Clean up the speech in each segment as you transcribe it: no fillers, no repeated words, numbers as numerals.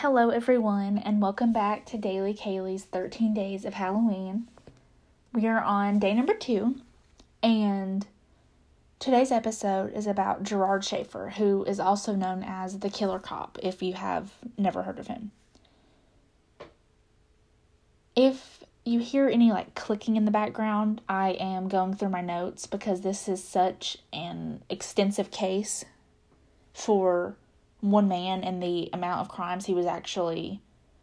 Hello, everyone, and welcome back to Daily Kaylee's 13 Days of Halloween. We are on day number 2, and today's episode is about Gerard Schaefer, who is also known as the Killer Cop, if you have never heard of him. If you hear any, clicking in the background, I am going through my notes because this is such an extensive case for one man and the amount of crimes he was actually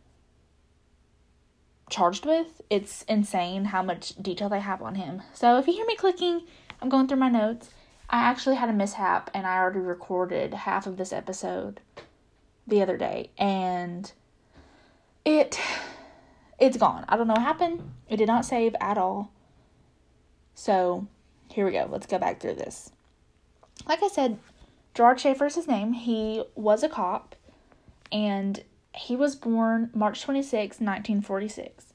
charged with. It's insane how much detail they have on him. So if you hear me clicking, I'm going through my notes. I actually had a mishap and I already recorded half of this episode the other day, and it's gone. I don't know what happened. It did not save at all. So here we go. Let's go back through this. Like I said, Gerard Schaefer is his name. He was a cop, and he was born March 26, 1946.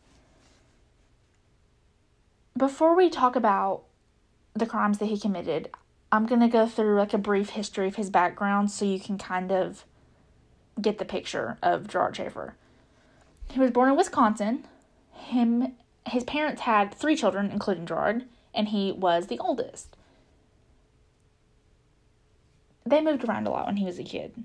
Before we talk about the crimes that he committed, I'm going to go through a brief history of his background so you can kind of get the picture of Gerard Schaefer. He was born in Wisconsin. His parents had 3 children, including Gerard, and he was the oldest. They moved around a lot when he was a kid.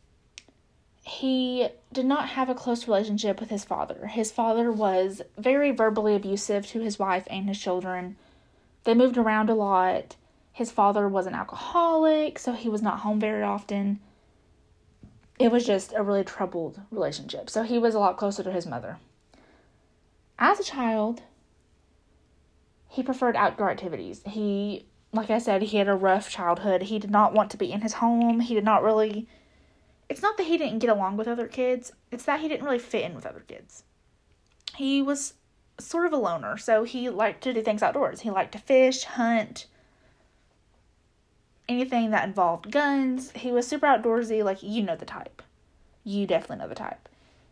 He did not have a close relationship with his father. His father was very verbally abusive to his wife and his children. They moved around a lot. His father was an alcoholic, so he was not home very often. It was just a really troubled relationship. So he was a lot closer to his mother. As a child, he preferred outdoor activities. Like I said, he had a rough childhood. He did not want to be in his home. He did not really... It's not that he didn't get along with other kids. It's that he didn't really fit in with other kids. He was sort of a loner, so he liked to do things outdoors. He liked to fish, hunt, anything that involved guns. He was super outdoorsy. You know the type. You definitely know the type.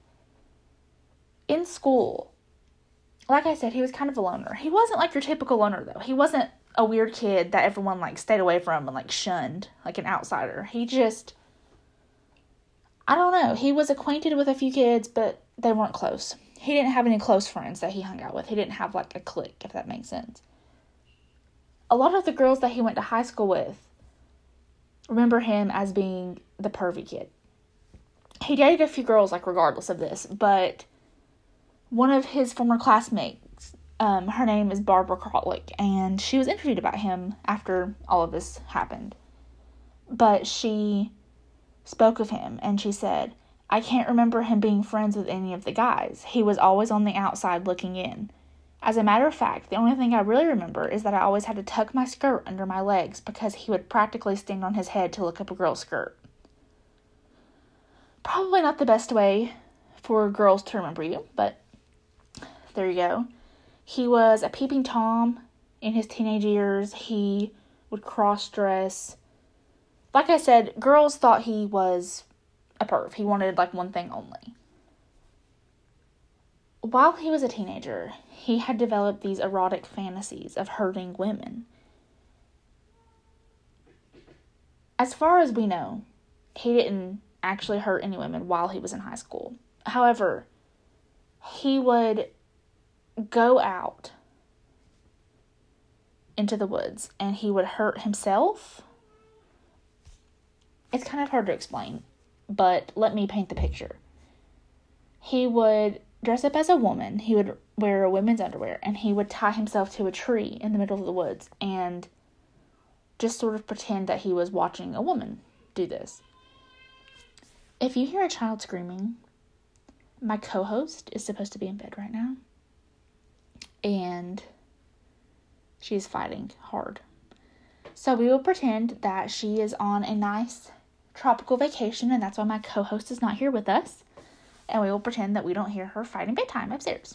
In school, like I said, he was kind of a loner. He wasn't your typical loner, though. He wasn't a weird kid that everyone stayed away from and shunned, an outsider. He just, I don't know. He was acquainted with a few kids, but they weren't close. He didn't have any close friends that he hung out with. He didn't have a clique, if that makes sense. A lot of the girls that he went to high school with remember him as being the pervy kid. He dated a few girls, regardless of this, but one of his former classmates, her name is Barbara Krotlick, and she was interviewed about him after all of this happened. But she spoke of him, and she said, "I can't remember him being friends with any of the guys. He was always on the outside looking in. As a matter of fact, the only thing I really remember is that I always had to tuck my skirt under my legs because he would practically stand on his head to look up a girl's skirt." Probably not the best way for girls to remember you, but there you go. He was a peeping Tom in his teenage years. He would cross-dress. Like I said, girls thought he was a perv. He wanted, one thing only. While he was a teenager, he had developed these erotic fantasies of hurting women. As far as we know, he didn't actually hurt any women while he was in high school. However, he would go out into the woods and he would hurt himself. It's kind of hard to explain, but let me paint the picture. He would dress up as a woman. He would wear a women's underwear, and he would tie himself to a tree in the middle of the woods and just sort of pretend that he was watching a woman do this. If you hear a child screaming, my co-host is supposed to be in bed right now, and she's fighting hard. So we will pretend that she is on a nice tropical vacation, and that's why my co-host is not here with us. And we will pretend that we don't hear her fighting bedtime upstairs.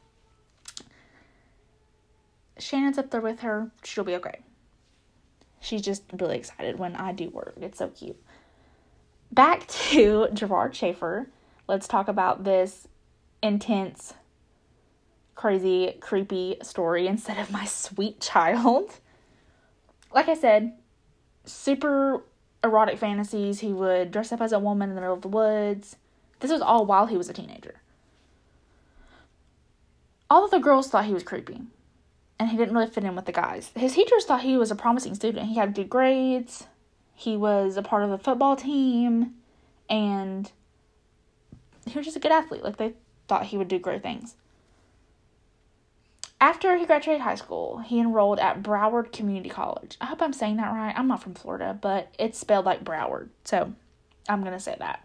Shannon's up there with her. She'll be okay. She's just really excited when I do work. It's so cute. Back to Gerard Schaefer. Let's talk about this intense, crazy, creepy story instead of my sweet child. Like I said, super erotic fantasies. He would dress up as a woman in the middle of the woods, This was all while he was a teenager. All of the girls thought he was creepy, and he didn't really fit in with the guys. His teachers thought he was a promising student. He had good grades, he was a part of the football team, and he was just a good athlete. Like, they thought he would do great things. After he graduated high school, he enrolled at Broward Community College. I hope I'm saying that right. I'm not from Florida, but it's spelled like Broward, so I'm going to say that.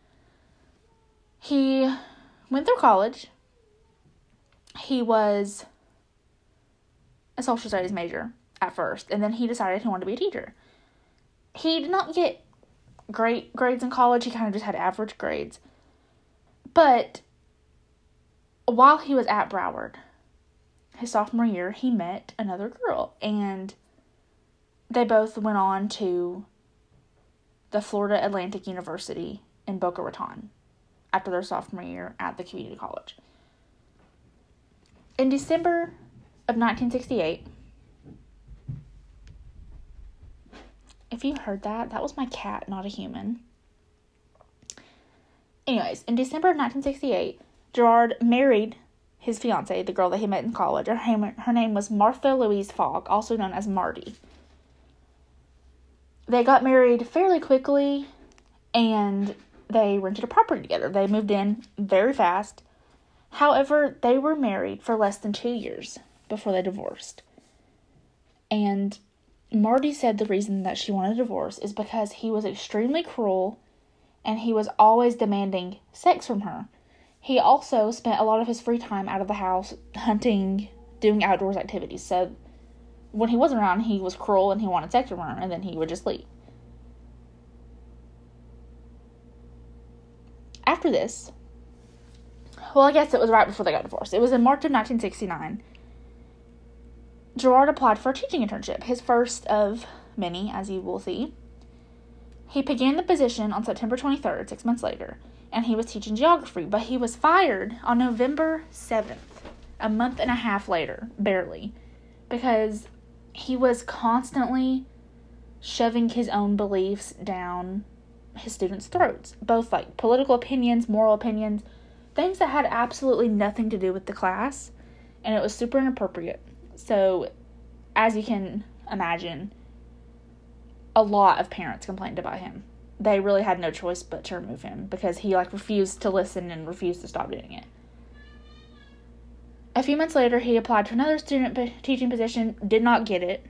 He went through college. He was a social studies major at first, and then he decided he wanted to be a teacher. He did not get great grades in college. He kind of just had average grades. But while he was at Broward, his sophomore year, he met another girl, and they both went on to the Florida Atlantic University in Boca Raton after their sophomore year at the community college. In December of 1968, if you heard that, that was my cat, not a human. Anyways, in December of 1968, Gerard married his fiancée, the girl that he met in college. Her name was Martha Louise Fogg, also known as Marty. They got married fairly quickly, and they rented a property together. They moved in very fast. However, they were married for less than 2 years before they divorced. And Marty said the reason that she wanted a divorce is because he was extremely cruel, and he was always demanding sex from her. He also spent a lot of his free time out of the house hunting, doing outdoors activities. So when he wasn't around, he was cruel and he wanted sex from her, and then he would just leave. After this, well, I guess it was right before they got divorced. It was in March of 1969. Gerard applied for a teaching internship, his first of many, as you will see. He began the position on September 23rd, 6 months later, and he was teaching geography, but he was fired on November 7th, a month and a half later, barely, because he was constantly shoving his own beliefs down his students' throats, both like political opinions, moral opinions, things that had absolutely nothing to do with the class, and it was super inappropriate. So, as you can imagine, a lot of parents complained about him. They really had no choice but to remove him because he refused to listen and refused to stop doing it. A few months later, he applied to another student teaching position, did not get it.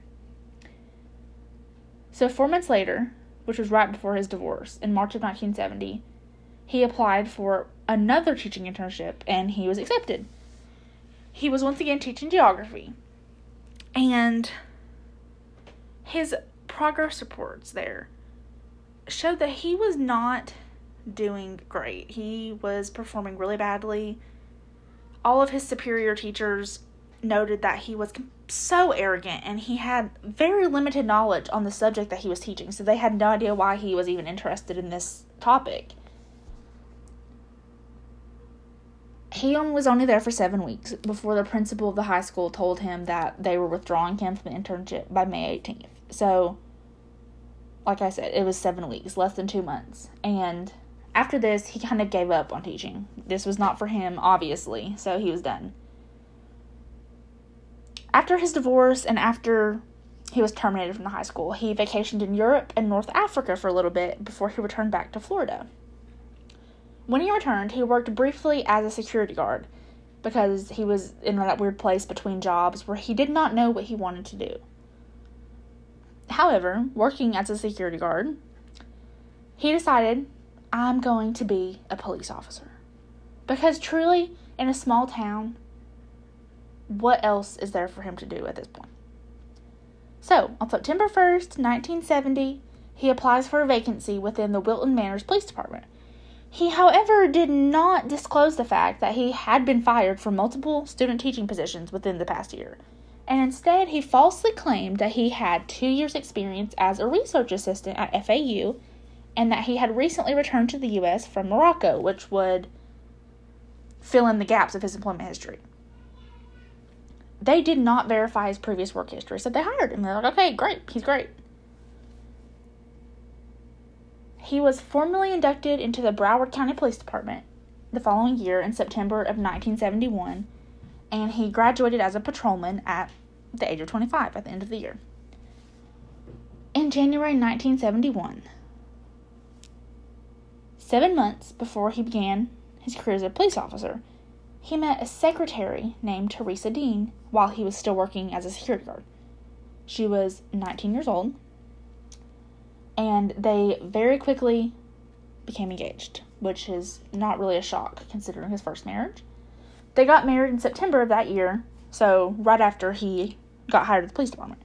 So 4 months later, which was right before his divorce, in March of 1970, he applied for another teaching internship, and he was accepted. He was once again teaching geography, and his progress reports there showed that he was not doing great. He was performing really badly. All of his superior teachers noted that he was so arrogant, and he had very limited knowledge on the subject that he was teaching, so they had no idea why he was even interested in this topic. He was only there for 7 weeks before the principal of the high school told him that they were withdrawing him from the internship by May 18th. So, like I said, it was 7 weeks, less than 2 months. And after this, he kind of gave up on teaching. This was not for him, obviously, so he was done. After his divorce and after he was terminated from the high school, he vacationed in Europe and North Africa for a little bit before he returned back to Florida. When he returned, he worked briefly as a security guard because he was in that weird place between jobs where he did not know what he wanted to do. However, working as a security guard, he decided, I'm going to be a police officer. Because truly, in a small town, what else is there for him to do at this point? So, on September 1st, 1970, he applies for a vacancy within the Wilton Manors Police Department. He, however, did not disclose the fact that he had been fired from multiple student teaching positions within the past year. And instead, he falsely claimed that he had 2 years' experience as a research assistant at FAU, and that he had recently returned to the U.S. from Morocco, which would fill in the gaps of his employment history. They did not verify his previous work history, so they hired him. They're like, okay, great, he's great. He was formally inducted into the Broward County Police Department the following year in September of 1971, and he graduated as a patrolman at the age of 25 at the end of the year. In January 1971, 7 months before he began his career as a police officer, he met a secretary named Teresa Dean while he was still working as a security guard. She was 19 years old, and they very quickly became engaged, which is not really a shock considering his first marriage. They got married in September of that year, so right after he got hired at the police department.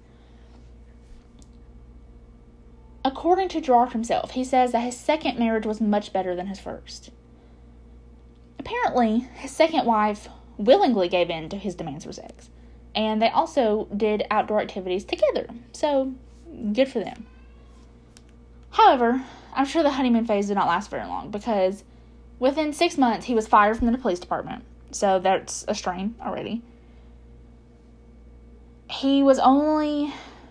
According to Gerard himself, he says that his second marriage was much better than his first. Apparently, his second wife willingly gave in to his demands for sex, and they also did outdoor activities together, so good for them. However, I'm sure the honeymoon phase did not last very long, because within 6 months, he was fired from the police department, so that's a strain already. He was only,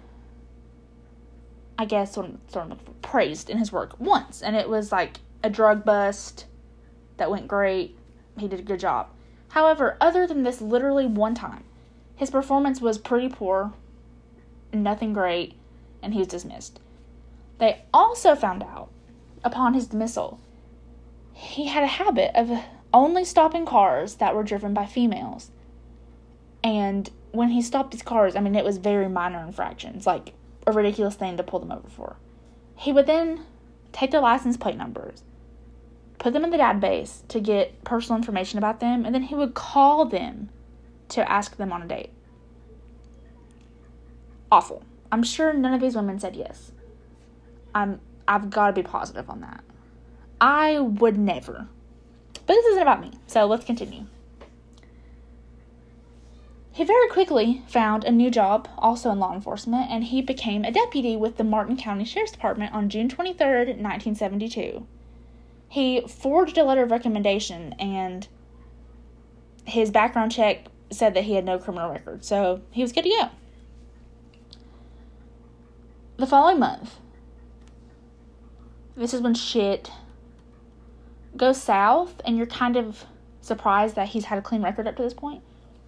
I guess, sort of praised in his work once, and it was like a drug bust that went great. He did a good job. However, other than this literally one time, his performance was pretty poor, nothing great, and he was dismissed. They also found out, upon his dismissal, he had a habit of only stopping cars that were driven by females. And when he stopped these cars, it was very minor infractions, like a ridiculous thing to pull them over for. He would then take their license plate numbers, put them in the database to get personal information about them, and then he would call them to ask them on a date. Awful. I'm sure none of these women said yes. I've got to be positive on that. I would never. But this isn't about me, so let's continue. He very quickly found a new job, also in law enforcement, and he became a deputy with the Martin County Sheriff's Department on June 23rd, 1972. He forged a letter of recommendation, and his background check said that he had no criminal record, so he was good to go. The following month, this is when shit goes south, and you're kind of surprised that he's had a clean record up to this point.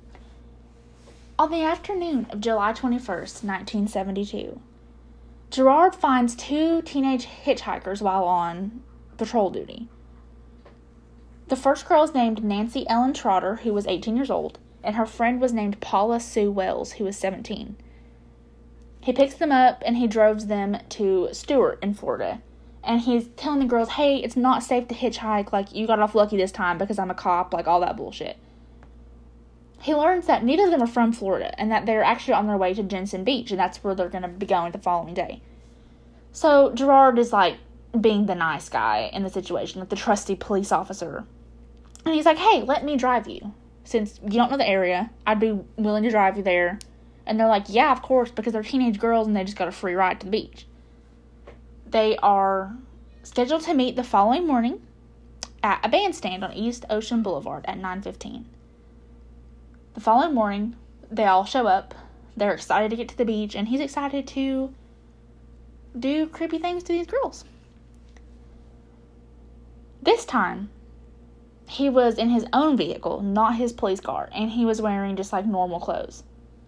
On the afternoon of July 21st, 1972, Gerard finds 2 teenage hitchhikers while on patrol duty. The first girl is named Nancy Ellen Trotter, who was 18 years old, and her friend was named Paula Sue Wells, who was 17. He picks them up, and he drives them to Stuart in Florida. And he's telling the girls, hey, it's not safe to hitchhike, like, you got off lucky this time because I'm a cop, like, all that bullshit. He learns that neither of them are from Florida, and that they're actually on their way to Jensen Beach, and that's where they're going to be going the following day. So, Gerard is, like, being the nice guy in the situation, like the trusty police officer. And he's like, hey, let me drive you. Since you don't know the area, I'd be willing to drive you there. And they're like, yeah, of course, because they're teenage girls and they just got a free ride to the beach. They are scheduled to meet the following morning at a bandstand on East Ocean Boulevard at 9:15. The following morning, they all show up. They're excited to get to the beach, and he's excited to do creepy things to these girls. This time, he was in his own vehicle, not his police car, and he was wearing just like normal clothes.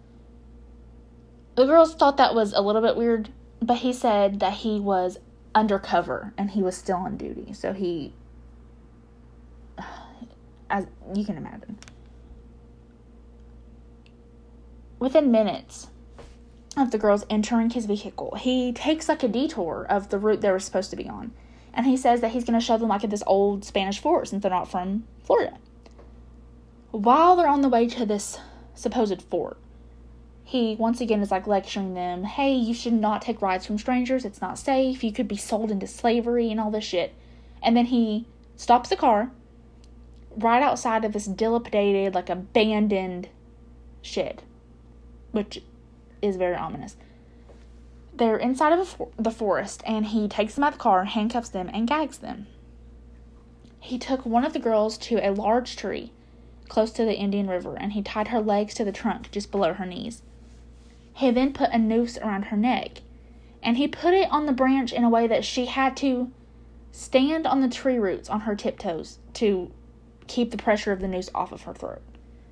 The girls thought that was a little bit weird, but he said that he was undercover and he was still on duty. So he, as you can imagine. Within minutes of the girls entering his vehicle, he takes like a detour of the route they were supposed to be on. And he says that he's going to show them like at this old Spanish fort since they're not from Florida. While they're on the way to this supposed fort, he once again is like lecturing them, hey, you should not take rides from strangers, it's not safe, you could be sold into slavery and all this shit. And then he stops the car right outside of this dilapidated, like abandoned shed, which is very ominous. They're inside of the forest, and he takes them out of the car, handcuffs them, and gags them. He took one of the girls to a large tree close to the Indian River, and he tied her legs to the trunk just below her knees. He then put a noose around her neck, and he put it on the branch in a way that she had to stand on the tree roots on her tiptoes to keep the pressure of the noose off of her throat.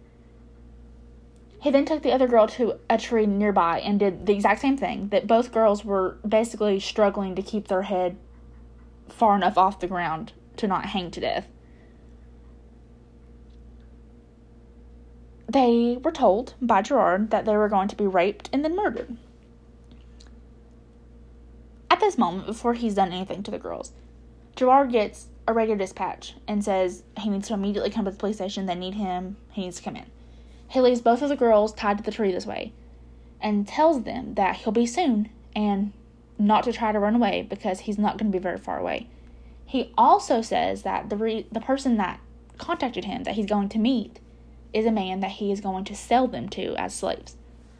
He then took the other girl to a tree nearby and did the exact same thing, that both girls were basically struggling to keep their head far enough off the ground to not hang to death. They were told by Gerard that they were going to be raped and then murdered. At this moment, before he's done anything to the girls, Gerard gets a regular dispatch and says he needs to immediately come to the police station. They need him. He needs to come in. He leaves both of the girls tied to the tree this way and tells them that he'll be soon and not to try to run away because he's not going to be very far away. He also says that the person that contacted him that he's going to meet is a man that he is going to sell them to as slaves.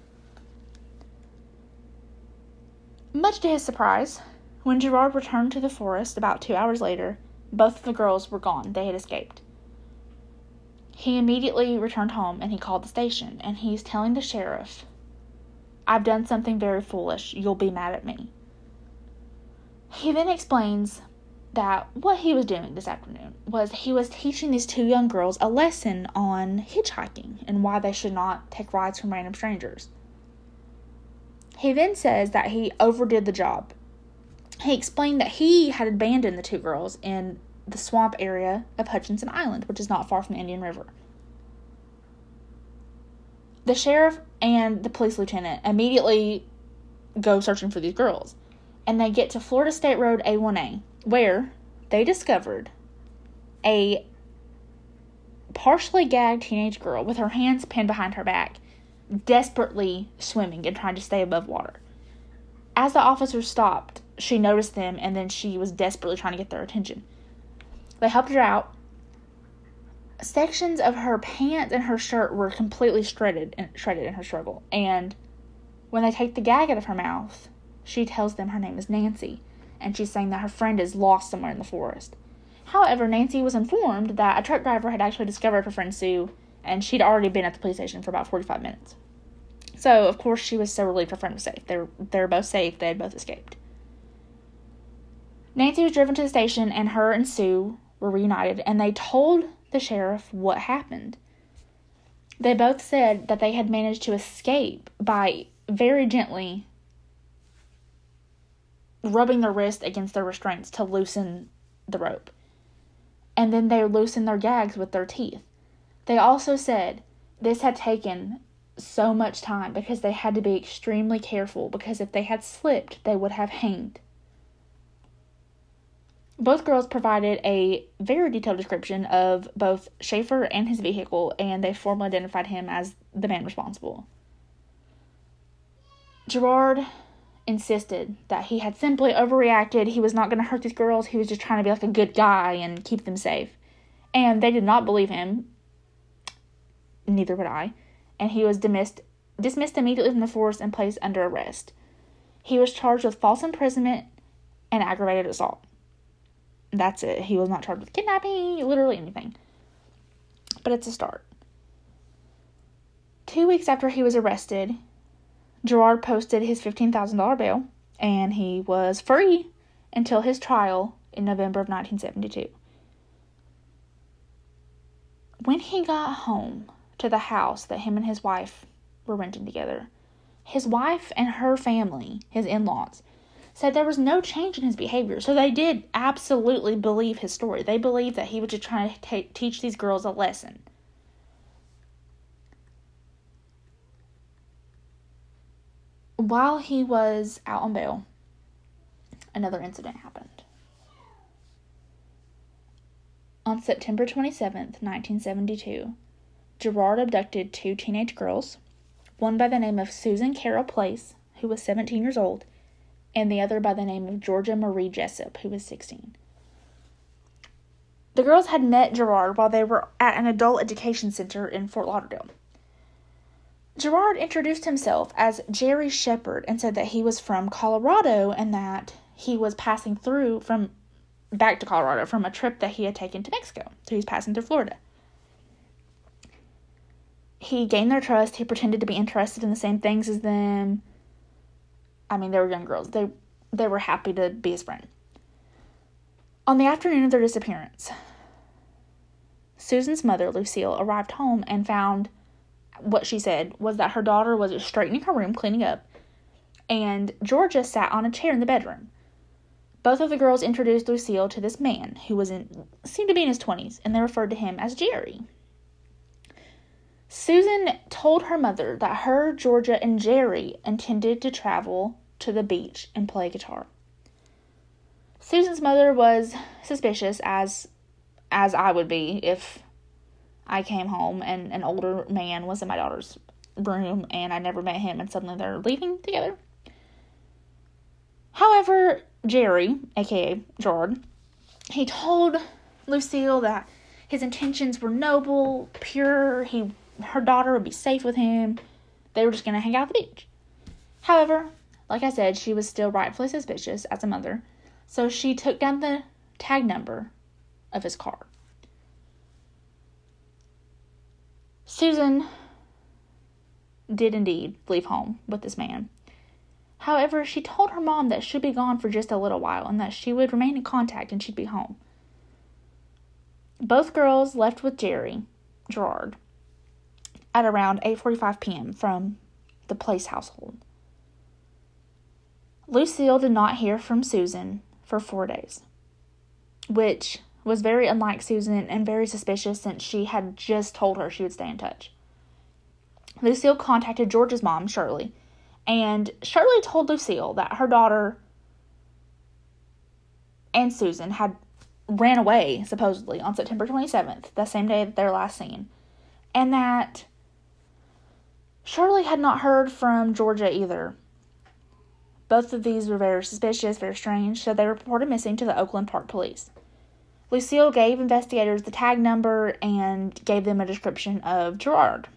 Much to his surprise, when Gerard returned to the forest about 2 hours later, both of the girls were gone. They had escaped. He immediately returned home and he called the station, and he's telling the sheriff, "I've done something very foolish. You'll be mad at me." He then explains that what he was doing this afternoon was he was teaching these two young girls a lesson on hitchhiking and why they should not take rides from random strangers. He then says that he overdid the job. He explained that he had abandoned the two girls in the swamp area of Hutchinson Island, which is not far from the Indian River. The sheriff and the police lieutenant immediately go searching for these girls, and they get to Florida State Road A1A, where they discovered a partially gagged teenage girl with her hands pinned behind her back, desperately swimming and trying to stay above water. As the officers stopped, she noticed them, and then she was desperately trying to get their attention. They helped her out. Sections of her pants and her shirt were completely shredded in her struggle. And when they take the gag out of her mouth, she tells them her name is Nancy, and she's saying that her friend is lost somewhere in the forest. However, Nancy was informed that a truck driver had actually discovered her friend Sue, and she'd already been at the police station for about 45 minutes. So, of course, she was so relieved her friend was safe. They were both safe. They had both escaped. Nancy was driven to the station, and her and Sue were reunited, and they told the sheriff what happened. They both said that they had managed to escape by very gently rubbing their wrist against their restraints to loosen the rope. And then they loosened their gags with their teeth. They also said this had taken so much time because they had to be extremely careful, because if they had slipped, they would have hanged. Both girls provided a very detailed description of both Schaefer and his vehicle, and they formally identified him as the man responsible. Gerard insisted that he had simply overreacted. He was not going to hurt these girls. He was just trying to be like a good guy and keep them safe. And they did not believe him. Neither would I. And he was dismissed immediately from the force and placed under arrest. He was charged with false imprisonment and aggravated assault. That's it. He was not charged with kidnapping, literally anything. But it's a start. 2 weeks after he was arrested, Gerard posted his $15,000 bail, and he was free until his trial in November of 1972. When he got home to the house that him and his wife were renting together, his wife and her family, his in-laws, said there was no change in his behavior. So they did absolutely believe his story. They believed that he was just trying to teach these girls a lesson. While he was out on bail, another incident happened. On September 27th, 1972, Gerard abducted two teenage girls, one by the name of Susan Carol Place, who was 17 years old, and the other by the name of Georgia Marie Jessup, who was 16. The girls had met Gerard while they were at an adult education center in Fort Lauderdale. Gerard introduced himself as Jerry Shepard and said that he was from Colorado and that he was passing through back to Colorado from a trip that he had taken to Mexico. So he was passing through Florida. He gained their trust. He pretended to be interested in the same things as them. I mean, they were young girls. They were happy to be his friend. On the afternoon of their disappearance, Susan's mother, Lucille, arrived home and found what she said was that her daughter was straightening her room, cleaning up, and Georgia sat on a chair in the bedroom. Both of the girls introduced Lucille to this man who seemed to be in his 20s, and they referred to him as Jerry. Susan told her mother that her, Georgia, and Jerry intended to travel to the beach and play guitar. Susan's mother was suspicious, as I would be if I came home and an older man was in my daughter's room and I never met him and suddenly they're leaving together. However, Jerry, aka Gerard, he told Lucille that his intentions were noble, pure, her daughter would be safe with him, they were just going to hang out at the beach. However, like I said, she was still rightfully suspicious as a mother, so she took down the tag number of his car. Susan did indeed leave home with this man. However, she told her mom that she'd be gone for just a little while and that she would remain in contact and she'd be home. Both girls left with Gerard, at around 8:45 p.m. from the Place household. Lucille did not hear from Susan for 4 days, which was very unlike Susan and very suspicious since she had just told her she would stay in touch. Lucille contacted George's mom, Shirley, and Shirley told Lucille that her daughter and Susan had ran away, supposedly, on September 27th, the same day that they were last seen, and that Shirley had not heard from Georgia either. Both of these were very suspicious, very strange, so they reported missing to the Oakland Park Police. Lucille gave investigators the tag number and gave them a description of Gerard.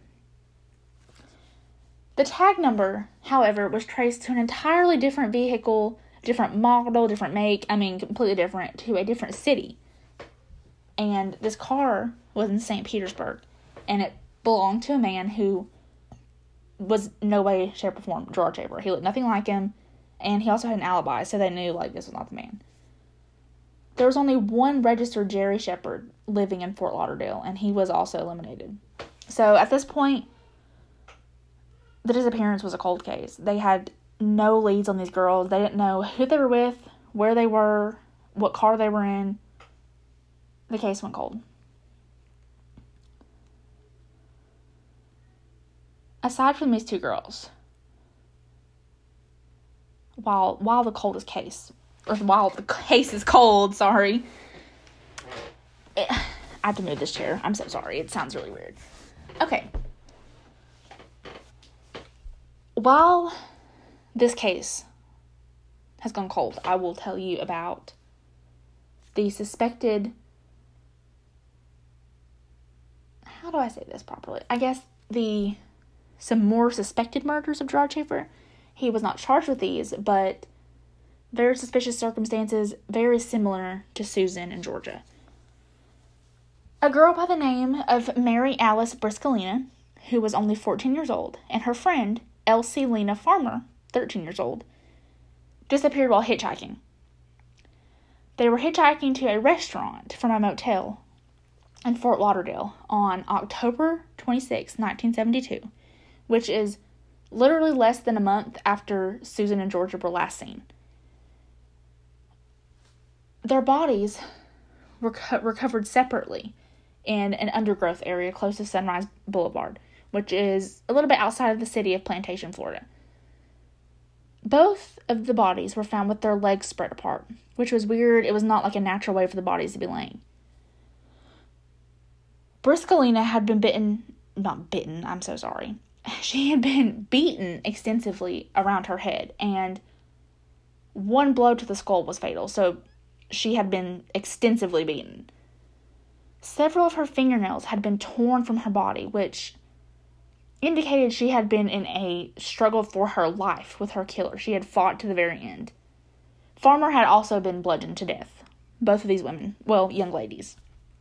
The tag number, however, was traced to an entirely different vehicle, different model, different make, completely different, to a different city. And this car was in St. Petersburg, and it belonged to a man who was no way, shape, or form Gerard Schaefer. He looked nothing like him, and he also had an alibi, so they knew, this was not the man. There was only one registered Jerry Shepard living in Fort Lauderdale, and he was also eliminated. So, at this point, the disappearance was a cold case. They had no leads on these girls. They didn't know who they were with, where they were, what car they were in. The case went cold. Aside from these two girls, while the case is cold, I have to move this chair. I'm so sorry. It sounds really weird. Okay. While this case has gone cold, I will tell you about the suspected... How do I say this properly? I guess some more suspected murders of Gerard Schaefer. He was not charged with these, but very suspicious circumstances, very similar to Susan and Georgia. A girl by the name of Mary Alice Briscolina, who was only 14 years old, and her friend, Elsie Lena Farmer, 13 years old, disappeared while hitchhiking. They were hitchhiking to a restaurant from a motel in Fort Lauderdale on October 26, 1972, which is literally less than a month after Susan and Georgia were last seen. Their bodies were recovered separately in an undergrowth area close to Sunrise Boulevard, which is a little bit outside of the city of Plantation, Florida. Both of the bodies were found with their legs spread apart, which was weird. It was not like a natural way for the bodies to be laying. Briscolina had been She had been beaten extensively around her head, and one blow to the skull was fatal, so she had been extensively beaten. Several of her fingernails had been torn from her body, which indicated she had been in a struggle for her life with her killer. She had fought to the very end. Farmer had also been bludgeoned to death. Both of these women, young ladies.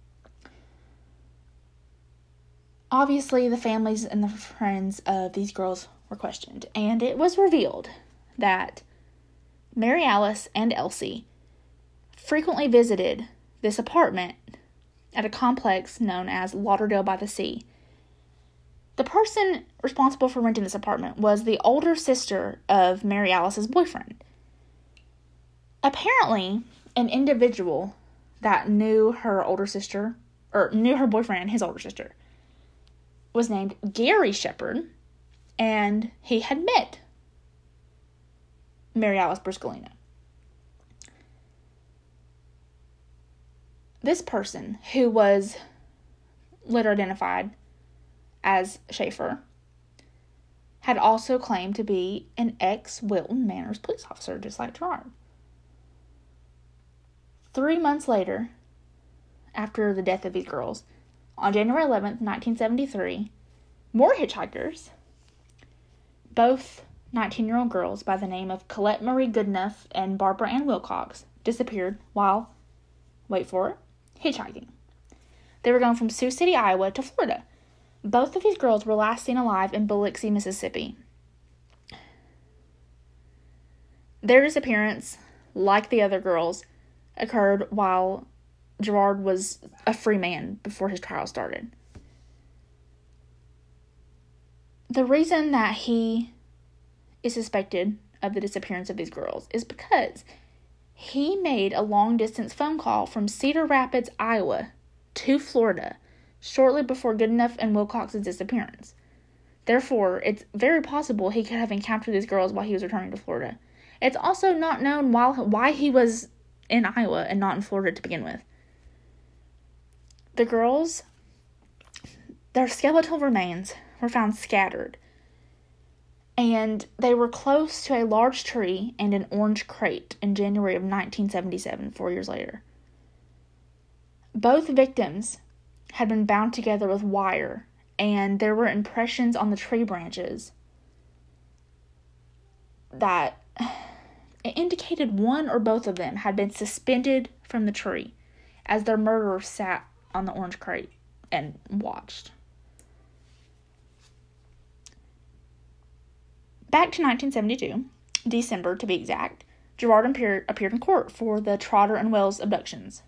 Obviously, the families and the friends of these girls were questioned, and it was revealed that Mary Alice and Elsie frequently visited this apartment at a complex known as Lauderdale by the Sea. The person responsible for renting this apartment was the older sister of Mary Alice's boyfriend. Apparently, an individual that knew her older sister, or knew her boyfriend and his older sister, was named Gary Shepherd, and he had met Mary Alice Bruscolino. This person, who was later identified as Schaefer, had also claimed to be an ex-Wilton Manors police officer, just like Gerard. 3 months later, after the death of these girls, on January 11th, 1973, more hitchhikers, both 19-year-old girls by the name of Colette Marie Goodenough and Barbara Ann Wilcox, disappeared while, wait for it, hitchhiking. They were going from Sioux City, Iowa to Florida. Both of these girls were last seen alive in Biloxi, Mississippi. Their disappearance, like the other girls, occurred while Gerard was a free man before his trial started. The reason that he is suspected of the disappearance of these girls is because he made a long-distance phone call from Cedar Rapids, Iowa, to Florida shortly before Goodenough and Wilcox's disappearance. Therefore, it's very possible he could have encountered these girls while he was returning to Florida. It's also not known why he was in Iowa and not in Florida to begin with. The girls, their skeletal remains were found scattered, and they were close to a large tree and an orange crate in January of 1977, 4 years later. Both victims had been bound together with wire, and there were impressions on the tree branches that indicated one or both of them had been suspended from the tree as their murderer sat on the orange crate and watched. Back to 1972, December to be exact, Gerard appeared in court for the Trotter and Wells abductions.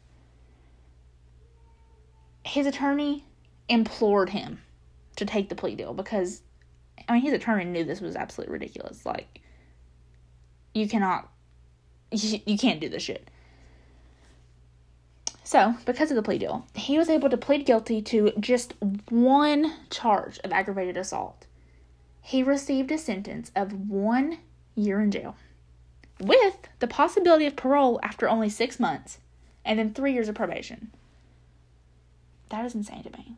His attorney implored him to take the plea deal because, his attorney knew this was absolutely ridiculous. Like, you can't do this shit. So, because of the plea deal, he was able to plead guilty to just one charge of aggravated assault. He received a sentence of 1 year in jail, with the possibility of parole after only 6 months, and then 3 years of probation. That is insane to me.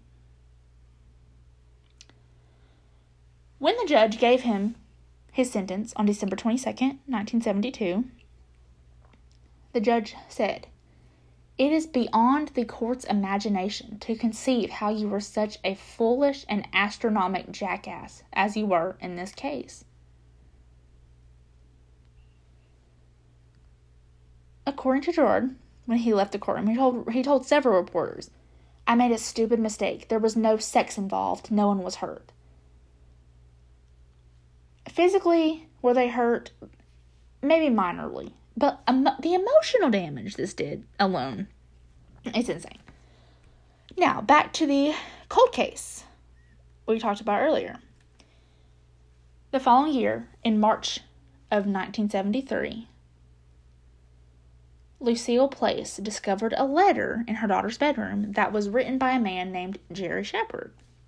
When the judge gave him his sentence on December 22nd, 1972, the judge said, "It is beyond the court's imagination to conceive how you were such a foolish and astronomic jackass as you were in this case." According to Gerard, when he left the courtroom, he told several reporters, "I made a stupid mistake. There was no sex involved. No one was hurt." Physically, were they hurt? Maybe minorly. But the emotional damage this did alone, it's insane. Now, back to the cold case we talked about earlier. The following year, in March of 1973, Lucille Place discovered a letter in her daughter's bedroom that was written by a man named Jerry Shepherd.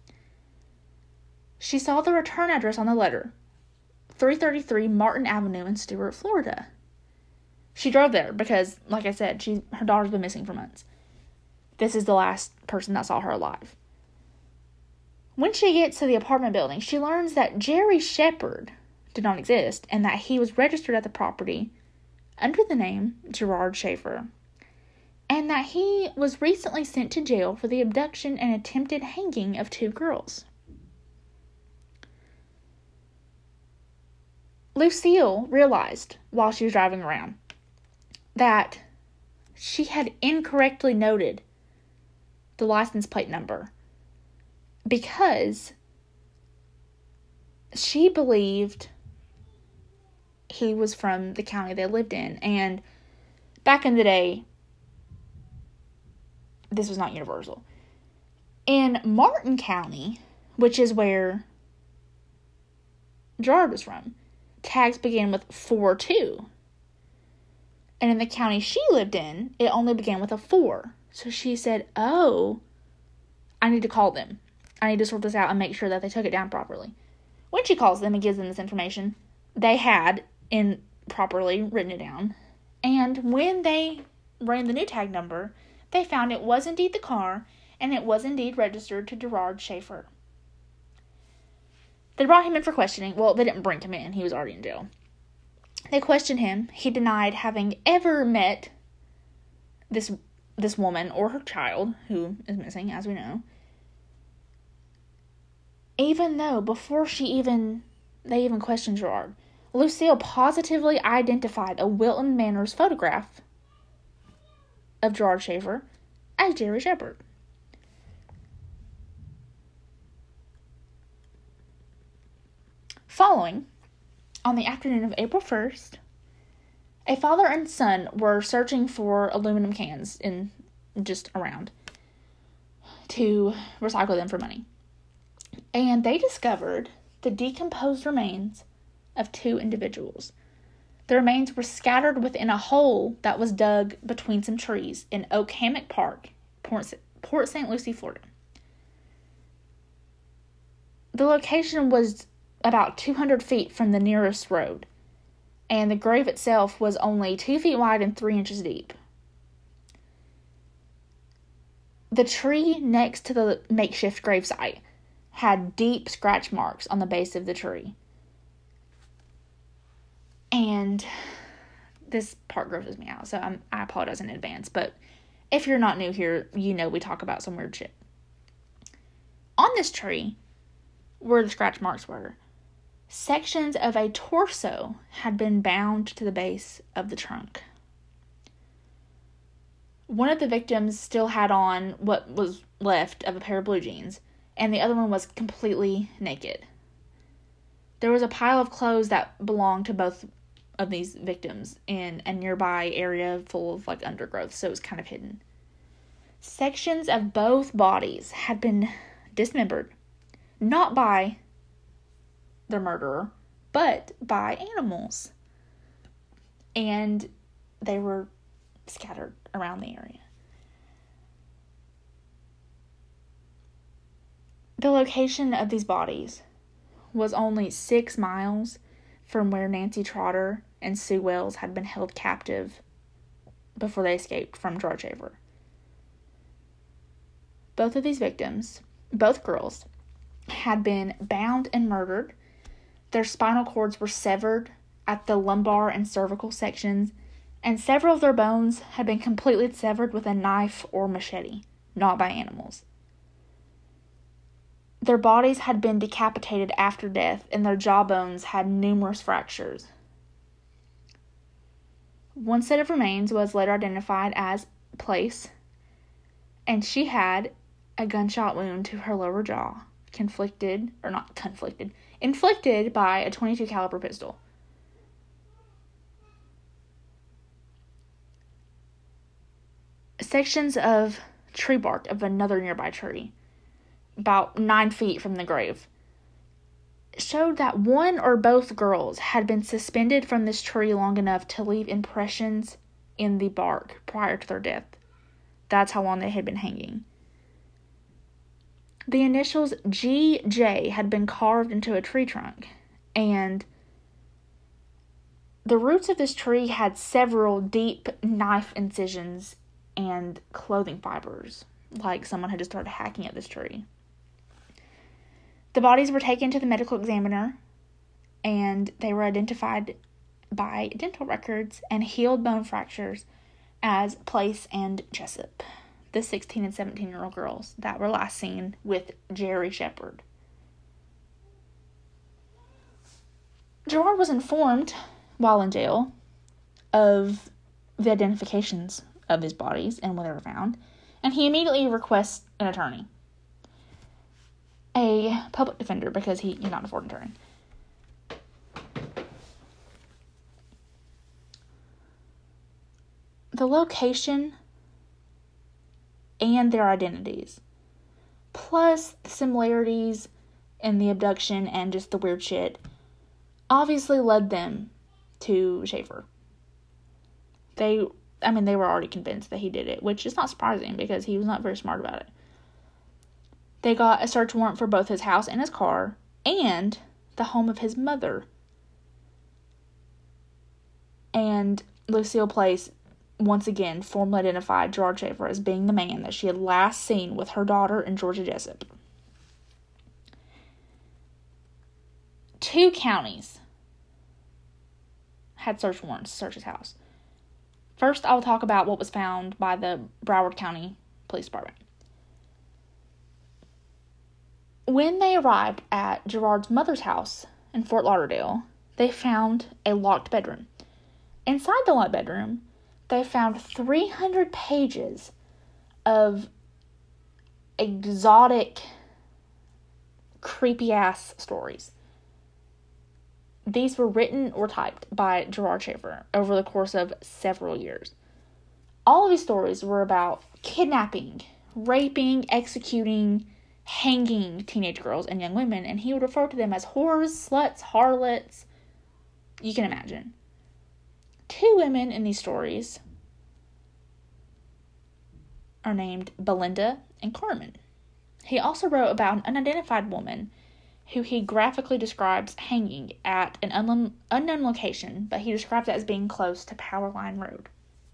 She saw the return address on the letter, 333 Martin Avenue in Stuart, Florida. She drove there because, like I said, her daughter's been missing for months. This is the last person that saw her alive. When she gets to the apartment building, she learns that Jerry Shepherd did not exist and that he was registered at the property under the name Gerard Schaefer, and that he was recently sent to jail for the abduction and attempted hanging of 2 girls. Lucille realized while she was driving around that she had incorrectly noted the license plate number because she believed he was from the county they lived in. And back in the day, this was not universal. In Martin County, which is where Gerard was from, tags began with 4-2. And in the county she lived in, it only began with a 4. So she said, oh, I need to call them. I need to sort this out and make sure that they took it down properly. When she calls them and gives them this information, they had properly written it down. And when they ran the new tag number, they found it was indeed the car, and it was indeed registered to Gerard Schaefer. They brought him in for questioning. Well, they didn't bring him in. He was already in jail. They questioned him. He denied having ever met this woman or her child, who is missing, as we know. Even though, before they even questioned Gerard, Lucille positively identified a Wilton Manors photograph of Gerard Schaefer as Jerry Shepherd. Following, on the afternoon of April 1st, a father and son were searching for aluminum cans just around to recycle them for money. And they discovered the decomposed remains of 2 individuals. The remains were scattered within a hole that was dug between some trees in Oak Hammock Park, Port St. Lucie, Florida. The location was about 200 feet from the nearest road, and the grave itself was only 2 feet wide and 3 inches deep. The tree next to the makeshift gravesite had deep scratch marks on the base of the tree. And this part grosses me out, so I apologize in advance, but if you're not new here, you know we talk about some weird shit. On this tree, where the scratch marks were, sections of a torso had been bound to the base of the trunk. One of the victims still had on what was left of a pair of blue jeans, and the other one was completely naked. There was a pile of clothes that belonged to both of these victims in a nearby area full of undergrowth, so it was kind of hidden. Sections of both bodies had been dismembered, not by the murderer, but by animals. And they were scattered around the area. The location of these bodies was only 6 miles from where Nancy Trotter and Sue Wells had been held captive before they escaped from Gerard Schaefer. Both of these victims, both girls, had been bound and murdered. Their spinal cords were severed at the lumbar and cervical sections, and several of their bones had been completely severed with a knife or machete, not by animals. Their bodies had been decapitated after death, and their jawbones had numerous fractures. One set of remains was later identified as Place, and she had a gunshot wound to her lower jaw, inflicted by a .22 caliber pistol. Sections of tree bark of another nearby tree, about 9 feet from the grave, showed that one or both girls had been suspended from this tree long enough to leave impressions in the bark prior to their death. That's how long they had been hanging. The initials GJ had been carved into a tree trunk, and the roots of this tree had several deep knife incisions and clothing fibers, like someone had just started hacking at this tree. The bodies were taken to the medical examiner, and they were identified by dental records and healed bone fractures as Place and Jessup, the 16 and 17-year-old girls that were last seen with Jerry Shepherd. Gerard was informed, while in jail, of the identifications of his bodies and where they were found, and he immediately requests an attorney. A public defender, because he cannot afford an attorney. The location and their identities, plus the similarities in the abduction and just the weird shit, obviously led them to Schaefer. They were already convinced that he did it, which is not surprising because he was not very smart about it. They got a search warrant for both his house and his car, and the home of his mother. And Lucille Place, once again, formally identified Gerard Schaefer as being the man that she had last seen with her daughter and Georgia Jessup. 2 counties had search warrants to search his house. First, I will talk about what was found by the Broward County Police Department. When they arrived at Gerard's mother's house in Fort Lauderdale, they found a locked bedroom. Inside the locked bedroom, they found 300 pages of exotic, creepy-ass stories. These were written or typed by Gerard Schaefer over the course of several years. All of these stories were about kidnapping, raping, executing, hanging teenage girls and young women, and he would refer to them as whores, sluts, harlots. You can imagine. 2 women in these stories are named Belinda and Carmen. He also wrote about an unidentified woman who he graphically describes hanging at an unknown location, but he describes it as being close to Powerline Road.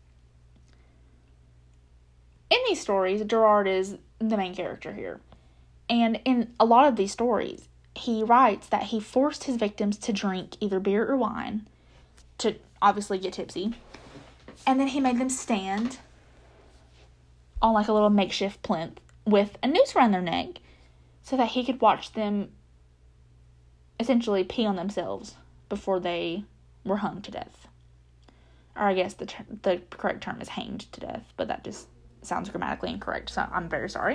In these stories, Gerard is the main character here. And in a lot of these stories, he writes that he forced his victims to drink either beer or wine to obviously get tipsy. And then he made them stand on like a little makeshift plinth with a noose around their neck so that he could watch them essentially pee on themselves before they were hung to death. Or I guess the correct term is hanged to death, but that just sounds grammatically incorrect, so I'm very sorry.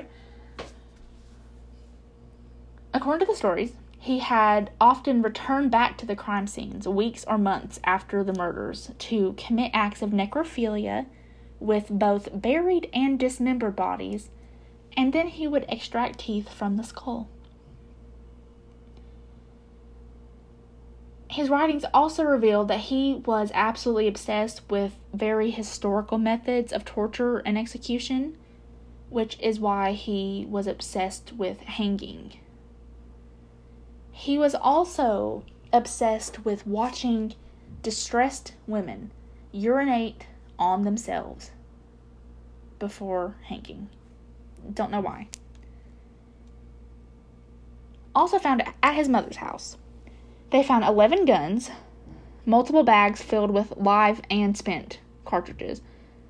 According to the stories, he had often returned back to the crime scenes weeks or months after the murders to commit acts of necrophilia with both buried and dismembered bodies, and then he would extract teeth from the skull. His writings also revealed that he was absolutely obsessed with very historical methods of torture and execution, which is why he was obsessed with hanging. He was also obsessed with watching distressed women urinate on themselves before hanging. Don't know why. Also found at his mother's house, they found 11 guns, multiple bags filled with live and spent cartridges,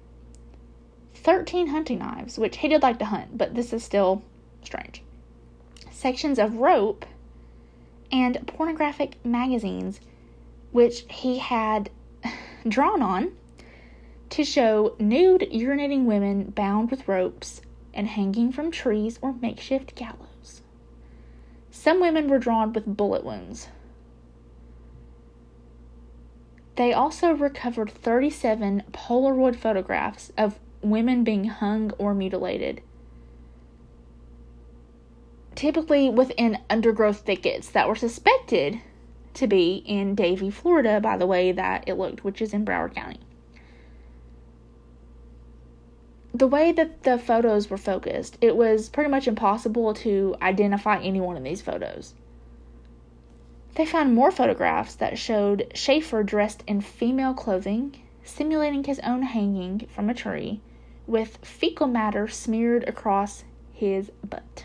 13 hunting knives, which he did like to hunt, but this is still strange, sections of rope, and pornographic magazines, which he had drawn on to show nude urinating women bound with ropes and hanging from trees or makeshift gallows. Some women were drawn with bullet wounds. They also recovered 37 Polaroid photographs of women being hung or mutilated, typically within undergrowth thickets that were suspected to be in Davie, Florida, by the way that it looked, which is in Broward County. The way that the photos were focused, it was pretty much impossible to identify anyone in these photos. They found more photographs that showed Schaefer dressed in female clothing, simulating his own hanging from a tree, with fecal matter smeared across his butt.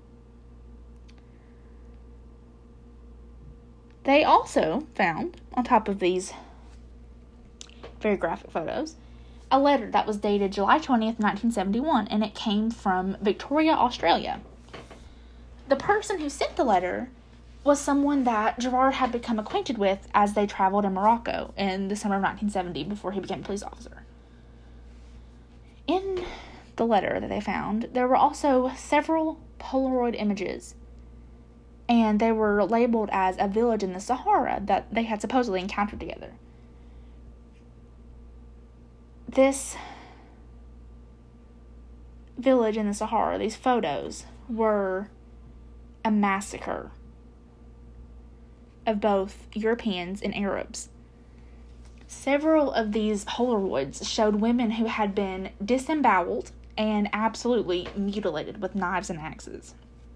They also found, on top of these very graphic photos, a letter that was dated July 20th, 1971, and it came from Victoria, Australia. The person who sent the letter was someone that Gerard had become acquainted with as they traveled in Morocco in the summer of 1970 before he became a police officer. In the letter that they found, there were also several Polaroid images, and they were labeled as a village in the Sahara that they had supposedly encountered together. This village in the Sahara, these photos, were a massacre of both Europeans and Arabs. Several of these Polaroids showed women who had been disemboweled and absolutely mutilated with knives and axes.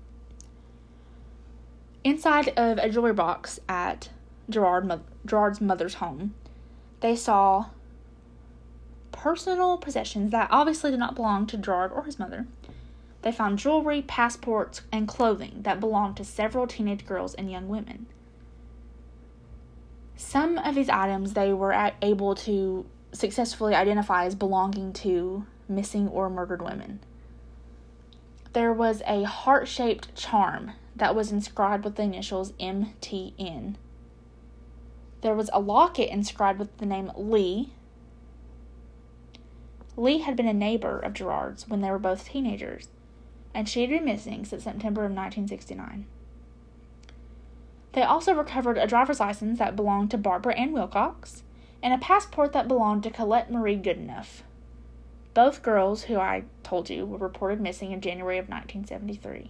Inside of a jewelry box at Gerard's mother's home, they saw personal possessions that obviously did not belong to Gerard or his mother. They found jewelry, passports, and clothing that belonged to several teenage girls and young women. Some of these items they were able to successfully identify as belonging to missing or murdered women. There was a heart-shaped charm that was inscribed with the initials MTN. There was a locket inscribed with the name Lee. Lee had been a neighbor of Gerard's when they were both teenagers, and she had been missing since September of 1969. They also recovered a driver's license that belonged to Barbara Ann Wilcox and a passport that belonged to Colette Marie Goodenough. Both girls, who I told you, were reported missing in January of 1973.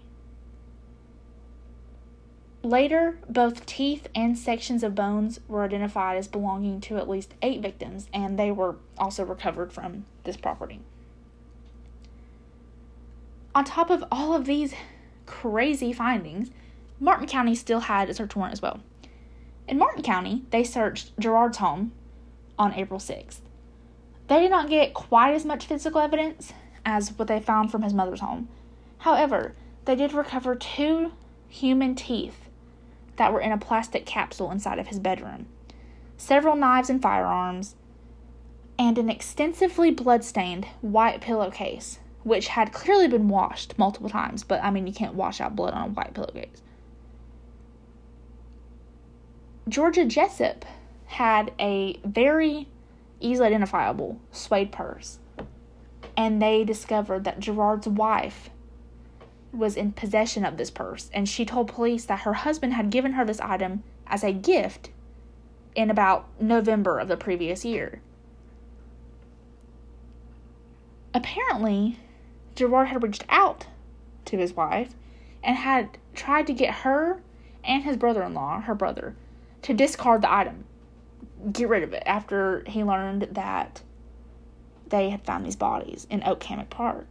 Later, both teeth and sections of bones were identified as belonging to at least 8 victims, and they were also recovered from this property. On top of all of these crazy findings, Martin County still had a search warrant as well. In Martin County, they searched Gerard's home on April 6th. They did not get quite as much physical evidence as what they found from his mother's home. However, they did recover 2 human teeth that were in a plastic capsule inside of his bedroom, several knives and firearms, and an extensively blood-stained white pillowcase, which had clearly been washed multiple times, but you can't wash out blood on a white pillowcase. Georgia Jessup had a very easily identifiable suede purse, and they discovered that Gerard's wife was in possession of this purse, and she told police that her husband had given her this item as a gift in about November of the previous year. Apparently, Gerard had reached out to his wife and had tried to get her and his brother-in-law, her brother, to discard the item, get rid of it, after he learned that they had found these bodies in Oak Hammock Park.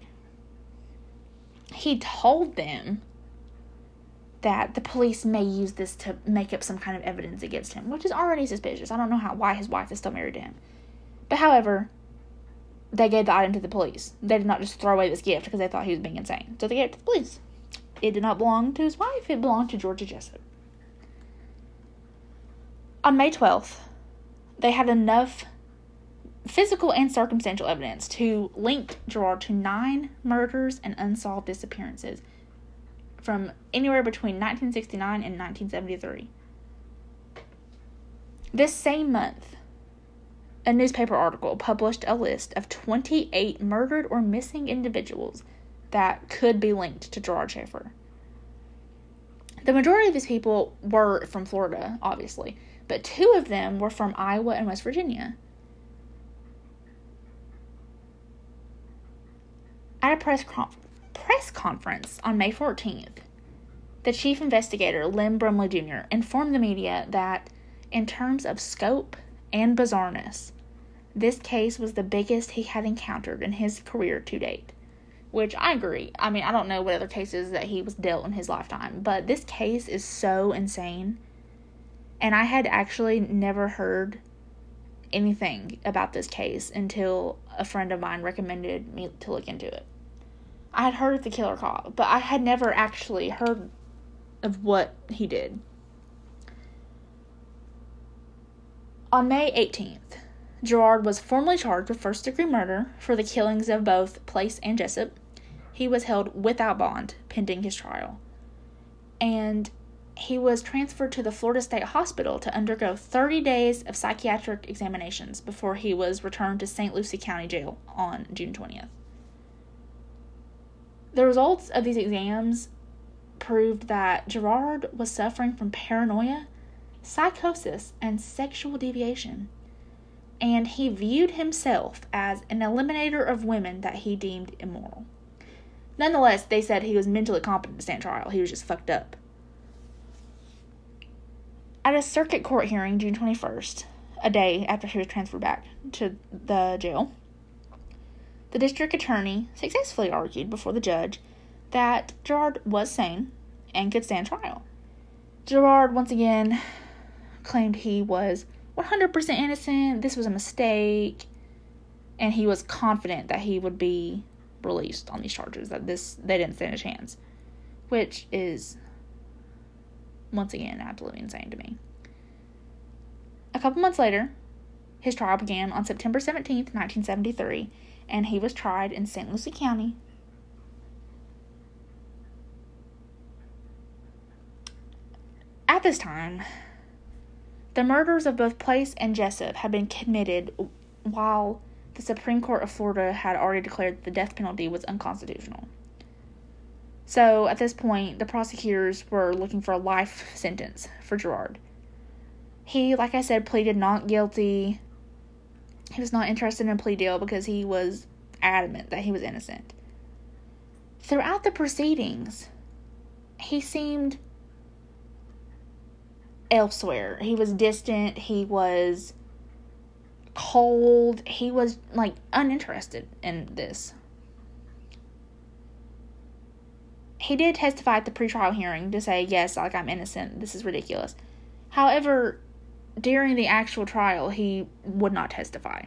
He told them that the police may use this to make up some kind of evidence against him, which is already suspicious. I don't know why his wife is still married to him. But however, they gave the item to the police. They did not just throw away this gift because they thought he was being insane. So they gave it to the police. It did not belong to his wife. It belonged to Georgia Jessup. On May 12th, they had enough physical and circumstantial evidence to link Gerard to 9 murders and unsolved disappearances from anywhere between 1969 and 1973. This same month, a newspaper article published a list of 28 murdered or missing individuals that could be linked to Gerard Schaefer. The majority of these people were from Florida, obviously, but 2 of them were from Iowa and West Virginia. At a press conference on May 14th, the chief investigator, Lem Brumley Jr., informed the media that, in terms of scope and bizarreness, this case was the biggest he had encountered in his career to date. Which I agree. I don't know what other cases that he was dealt in his lifetime, but this case is so insane. And I had actually never heard anything about this case until a friend of mine recommended me to look into it. I had heard of the killer cop, but I had never actually heard of what he did. On May 18th, Gerard was formally charged with first-degree murder for the killings of both Place and Jessup. He was held without bond pending his trial. And he was transferred to the Florida State Hospital to undergo 30 days of psychiatric examinations before he was returned to St. Lucie County Jail on June 20th. The results of these exams proved that Gerard was suffering from paranoia, psychosis, and sexual deviation, and he viewed himself as an eliminator of women that he deemed immoral. Nonetheless, they said he was mentally competent to stand trial. He was just fucked up. At a circuit court hearing, June 21st, a day after he was transferred back to the jail, the district attorney successfully argued before the judge that Gerard was sane and could stand trial. Gerard, once again, claimed he was 100% innocent, this was a mistake, and he was confident that he would be released on these charges, that they didn't stand a chance, which is, once again, absolutely insane to me. A couple months later, his trial began on September 17th, 1973, and he was tried in St. Lucie County. At this time, the murders of both Place and Jessup had been committed while the Supreme Court of Florida had already declared that the death penalty was unconstitutional. So, at this point, the prosecutors were looking for a life sentence for Gerard. He, like I said, pleaded not guilty. He was not interested in a plea deal because he was adamant that he was innocent. Throughout the proceedings, he seemed elsewhere. He was distant. He was cold. He was, uninterested in this. He did testify at the pretrial hearing to say, yes, I'm innocent. This is ridiculous. However, during the actual trial, he would not testify.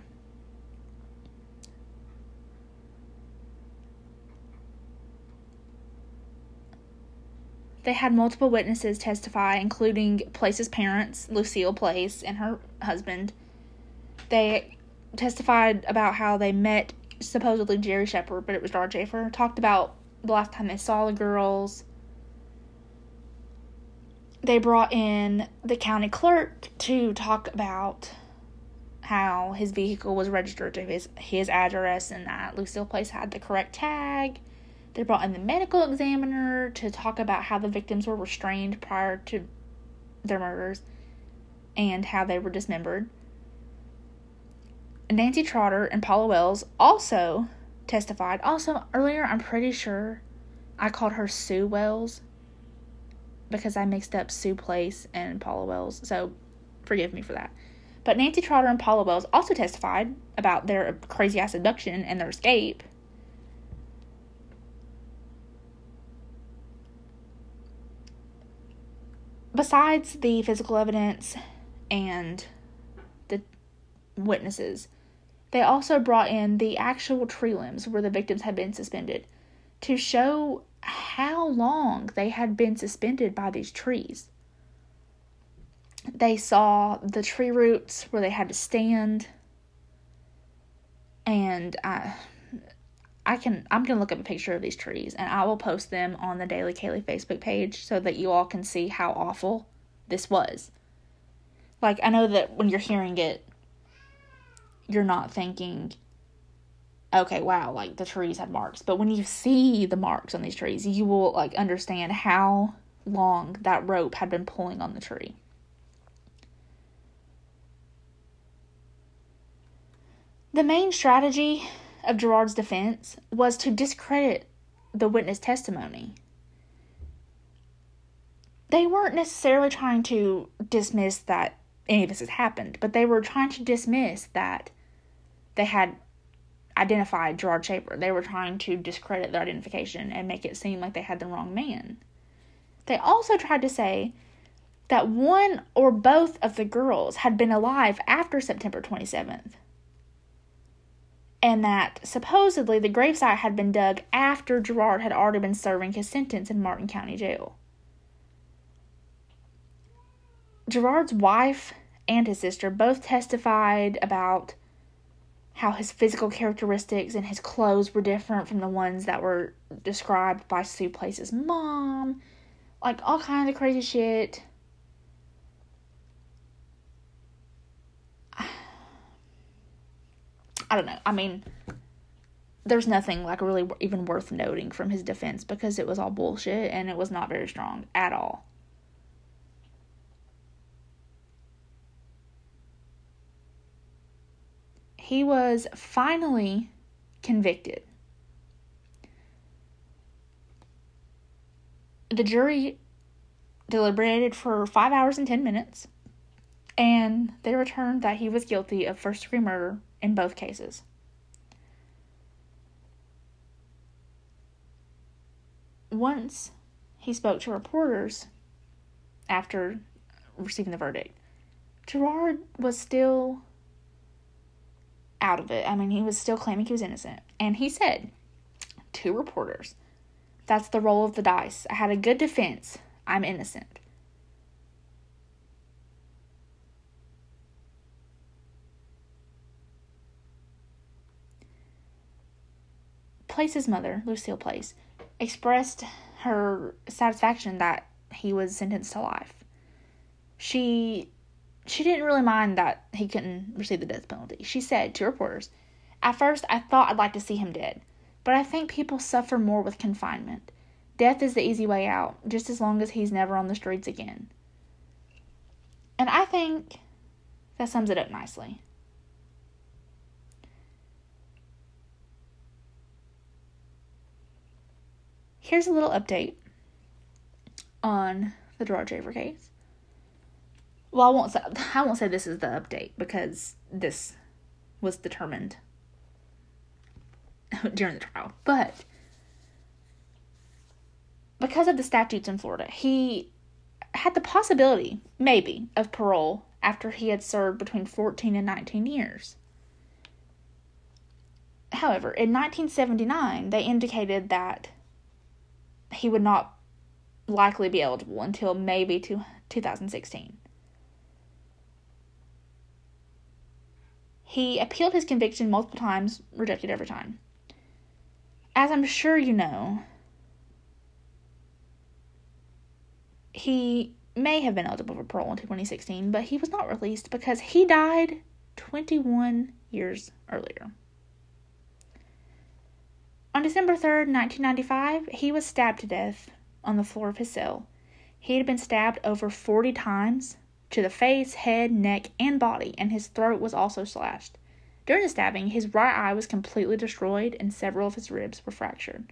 They had multiple witnesses testify, including Place's parents, Lucille Place, and her husband. They testified about how they met, supposedly Jerry Shepard, but it was Gerard Schaefer. Talked about the last time they saw the girls. They brought in the county clerk to talk about how his vehicle was registered to his address and that Lucille Place had the correct tag. They brought in the medical examiner to talk about how the victims were restrained prior to their murders and how they were dismembered. Nancy Trotter and Paula Wells also testified. Also, earlier, I'm pretty sure I called her Sue Wells because I mixed up Sue Place and Paula Wells, so forgive me for that. But Nancy Trotter and Paula Wells also testified about their crazy-ass abduction and their escape. Besides the physical evidence and the witnesses, they also brought in the actual tree limbs where the victims had been suspended to show how long they had been suspended by these trees. They saw the tree roots where they had to stand, and I'm gonna look up a picture of these trees, and I will post them on the Daily Kaylee Facebook page so that you all can see how awful this was. I know that when you're hearing it, you're not thinking, okay, wow, the trees had marks. But when you see the marks on these trees, you will, understand how long that rope had been pulling on the tree. The main strategy of Gerard's defense was to discredit the witness testimony. They weren't necessarily trying to dismiss that any of this has happened, but they were trying to dismiss that they had identified Gerard Schaefer. They were trying to discredit their identification and make it seem like they had the wrong man. They also tried to say that one or both of the girls had been alive after September 27th. And that supposedly the gravesite had been dug after Gerard had already been serving his sentence in Martin County Jail. Gerard's wife and his sister both testified about how his physical characteristics and his clothes were different from the ones that were described by Sue Place's mom. All kinds of crazy shit. I don't know. There's nothing really even worth noting from his defense because it was all bullshit and it was not very strong at all. He was finally convicted. The jury deliberated for 5 hours and 10 minutes, and they returned that he was guilty of first-degree murder in both cases. Once he spoke to reporters after receiving the verdict, Gerard was still out of it. I mean, he was still claiming he was innocent. And he said to reporters, "That's the roll of the dice. I had a good defense. I'm innocent." Place's mother, Lucille Place, expressed her satisfaction that he was sentenced to life. She didn't really mind that he couldn't receive the death penalty. She said to reporters, "At first, I thought I'd like to see him dead, but I think people suffer more with confinement. Death is the easy way out, just as long as he's never on the streets again." And I think that sums it up nicely. Here's a little update on the Gerard Schaefer case. Well, I won't say this is the update because this was determined during the trial. But because of the statutes in Florida, he had the possibility, maybe, of parole after he had served between 14 and 19 years. However, in 1979, they indicated that he would not likely be eligible until maybe 2016. He appealed his conviction multiple times, rejected every time. As I'm sure you know, he may have been eligible for parole in 2016, but he was not released because he died 21 years earlier. On December 3rd, 1995, he was stabbed to death on the floor of his cell. He had been stabbed over 40 times to the face, head, neck, and body, and his throat was also slashed. During the stabbing, his right eye was completely destroyed and several of his ribs were fractured.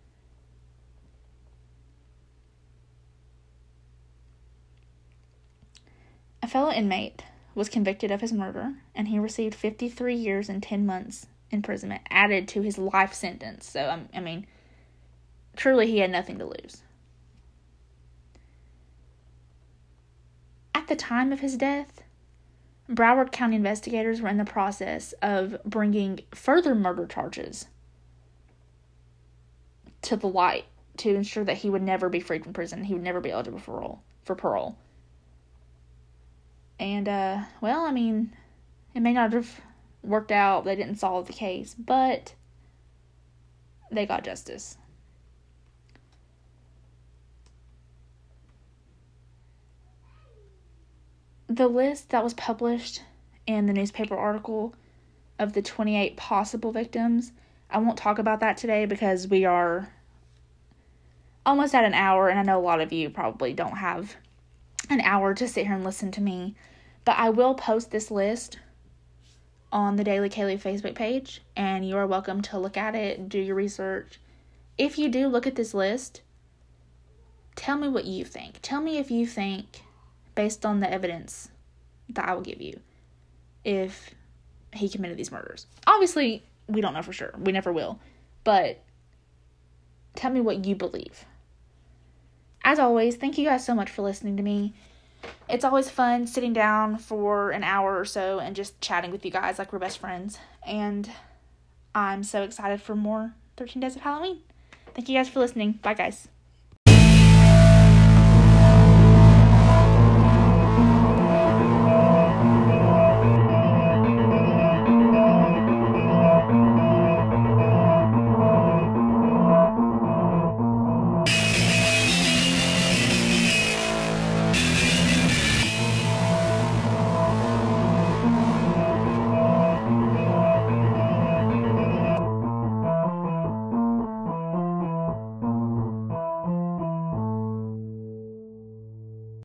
A fellow inmate was convicted of his murder, and he received 53 years and 10 months imprisonment added to his life sentence. So, I mean, truly he had nothing to lose. At the time of his death, Broward County investigators were in the process of bringing further murder charges to the light to ensure that he would never be freed from prison. He would never be eligible for parole. And, well, I mean, it may not have worked out. They didn't solve the case, but they got justice. The list that was published in the newspaper article of the 28 possible victims, I won't talk about that today because we are almost at an hour, and I know a lot of you probably don't have an hour to sit here and listen to me, but I will post this list on the Daily Kaylee Facebook page, and you are welcome to look at it, do your research. If you do look at this list, tell me what you think. Tell me if you think, based on the evidence that I will give you, if he committed these murders. Obviously, we don't know for sure. We never will. But tell me what you believe. As always, thank you guys so much for listening to me. It's always fun sitting down for an hour or so and just chatting with you guys like we're best friends. And I'm so excited for more 13 Days of Halloween. Thank you guys for listening. Bye, guys.